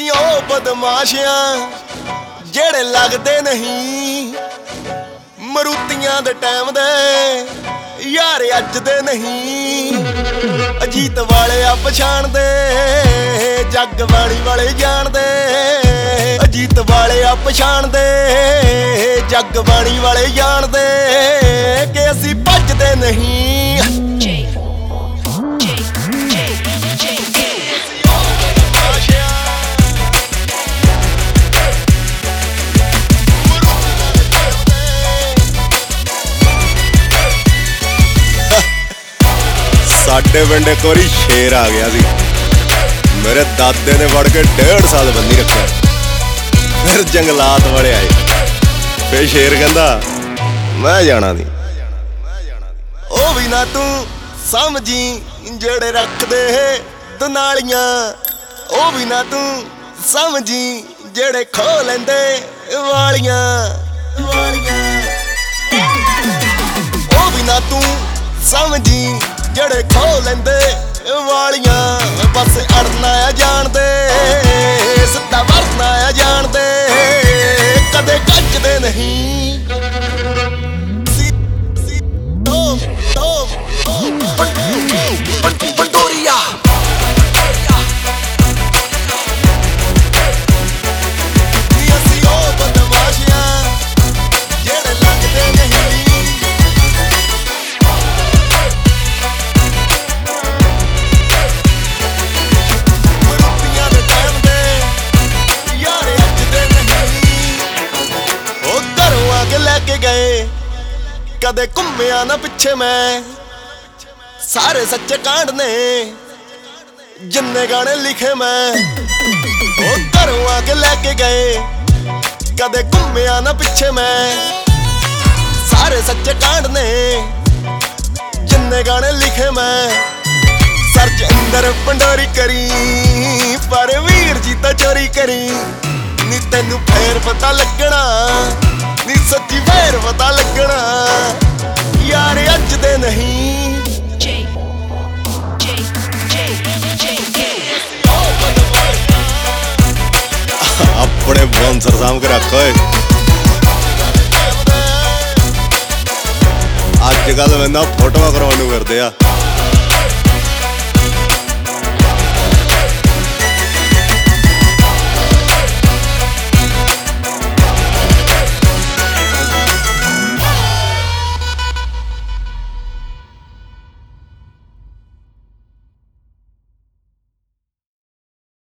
ਅਸੀਂ ਉਹ ਬਦਮਾਸ਼ਿਆਂ ਜਿਹੜੇ ਲੱਗਦੇ ਨਹੀਂ ਮਰੂਤੀਆਂ ਦੇ ਟਾਈਮ ਦੇ ਯਾਰ ਅੱਜ ਦੇ ਨਹੀਂ। ਅਜੀਤ ਵਾਲੇ ਆ ਪਛਾਣਦੇ ਜੱਗ ਬਾਣੀ ਵਾਲੇ ਜਾਣਦੇ। ਅਜੀਤ ਵਾਲੇ ਆ ਪਛਾਣਦੇ ਜੱਗ ਬਾਣੀ ਵਾਲੇ ਜਾਣਦੇ ਕਿ ਅਸੀਂ ਭੱਜਦੇ ਨਹੀਂ। ਸਾਡੇ ਪਿੰਡ ਇੱਕ ਵਾਰੀ ਸ਼ੇਰ ਆ ਗਿਆ ਸੀ, ਮੇਰੇ ਦਾਦੇ ਨੇ ਵੜ ਕੇ 1.5 ਸਾਲ ਬੰਦੀ ਰੱਖਿਆ। ਫਿਰ ਜੰਗਲਾਤ ਵਾਲੇ ਆਏ, ਫਿਰ ਸ਼ੇਰ ਕਹਿੰਦਾ ਮੈਂ ਜਾਣਾ ਦੀ। ਉਹ ਵੀ ਨਾ ਤੂੰ ਸਮਝੀ ਜਿਹੜੇ ਰੱਖਦੇ ਦਨਾਲੀਆਂ, ਉਹ ਵੀ ਨਾ ਤੂੰ ਸਮਝੀ ਜਿਹੜੇ ਖੋ ਲੈਂਦੇ ਵਾਲੀਆਂ। ਉਹ ਵੀ ਨਾ ਤੂੰ ਸਮਝੀ ਜਿਹੜੇ ਖੋ ਲੈਂਦੇ ਵਾਲੀਆਂ। ਬਸ ਅੜਨਾ ਆ ਜਾਣਦੇ ਸਿੱਧਾ ਵਰਨਾ ਆ ਜਾਣਦੇ ਕਦੇ ਕੱਜਦੇ ਨਹੀਂ। ਪੰਡੋਰੀਆ ਅਸੀਂ ਉਹ ਬਦਮਾਸ਼ੀਆਂ ਜਿਹੜੇ ਲੱਗਦੇ ਨਹੀਂ। ਲੈ ਕੇ ਗਏ ਕਦੇ ਘੁੰਮਿਆ ਨਾ ਪਿੱਛੇ ਮੈਂ, ਸਾਰੇ ਸੱਚੇ ਕਾਂਡ ਨੇ ਜਿੰਨੇ ਗਾਣੇ ਲਿਖੇ ਮੈਂ। ਉਹ ਘਰੋਂ ਆ ਕੇ ਲੈ ਕੇ ਗਏ ਕਦੇ ਘੁੰਮਿਆ ਨਾ ਪਿੱਛੇ ਮੈਂ, ਸਾਰੇ ਸੱਚੇ ਕਾਂਡ ਨੇ ਜਿੰਨੇ ਗਾਣੇ ਲਿਖੇ ਮੈਂ। ਸਰਚ ਅੰਦਰ ਪੰਡੋਰੀ ਕਰੀ ਪਰ ਵੀਰ ਜੀ ਤਾਂ ਚੋਰੀ ਕਰੀ ਨੀ ਤੈਨੂੰ ਫੇਰ ਪਤਾ ਲੱਗਣਾ ਨੀ ਸੱਚੀ ਫੇਰ ਪਤਾ ਲੱਗਣਾ ਯਾਰ ਅੱਜ ਦੇ ਨਹੀਂ। ਆਪਣੇ ਬਾਂਸਰ ਸਾਂਭ ਕੇ ਰੱਖ ਓਏ। ਅੱਜ ਕੱਲ ਮੈਨਾਂ ਫੋਟੋਆਂ ਕਰਾਉਣ ਨੂੰ ਫਿਰਦੇ ਆ।